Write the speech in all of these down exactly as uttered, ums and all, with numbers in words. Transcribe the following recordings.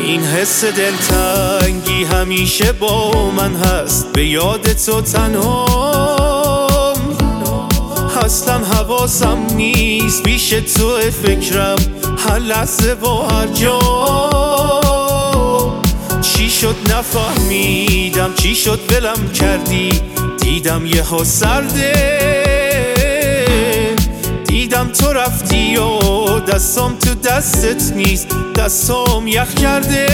این حس دلتنگی همیشه با من هست، به یاد تو تنهام اصلا حواسم نیست، پیش تو فکرم هر لحظه و هر جا. چی شد نفهمیدم، چی شد ولم کردی، دیدم یه ها سرده، دیدم تو رفتی و دستام تو دستت نیست، دستام یخ کرده.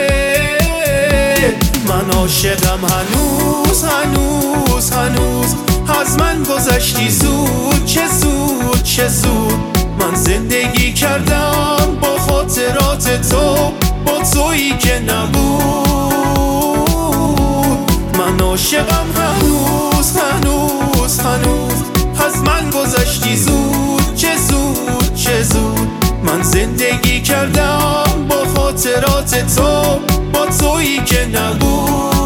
من عاشقم هنوز هنوز هنوز، از من گذشتی زود، چه زود چه زود. من زندگی کردم با خاطرات تو، با تویی که نبود. من عاشقم هنوز هنوز هنوز، از من گذشتی زود، چه زود چه زود. من زندگی کردم با خاطرات تو، با تویی که نبود.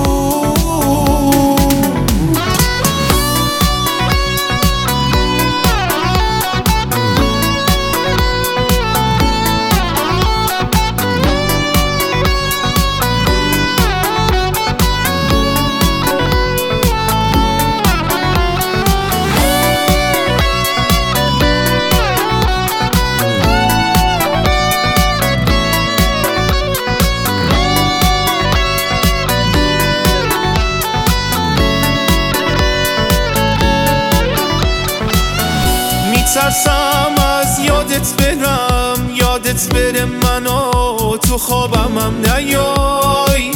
ترسم از یادت برم، یادت بره منو تو خوابم هم نیای.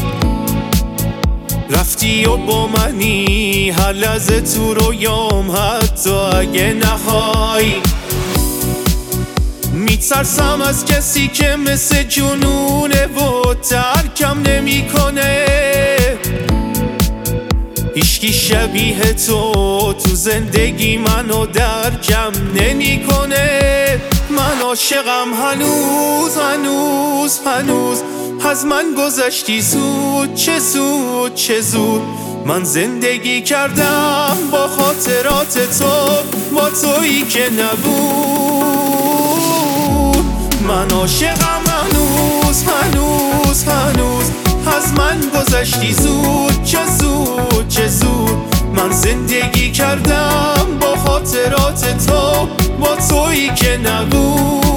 رفتی و با منی هر لحظه تو رویام، حتی اگه نخوای. میترسم از کسی که مثل جنونه و ترکم نمیکنه. هیچکی شبیه تو تو زندگی منو درکم نمیکنه. من عاشقم هنوز هنوز هنوز، از من گذشتی زود، چه زود چه زود. من زندگی کردم با خاطرات تو، با تویی که نبود. من عاشقم هنوز هنوز هنوز، از من گذشتی زود، چه زود چه زود. من زندگی کردم با خاطرات تو، با تویی که نبود.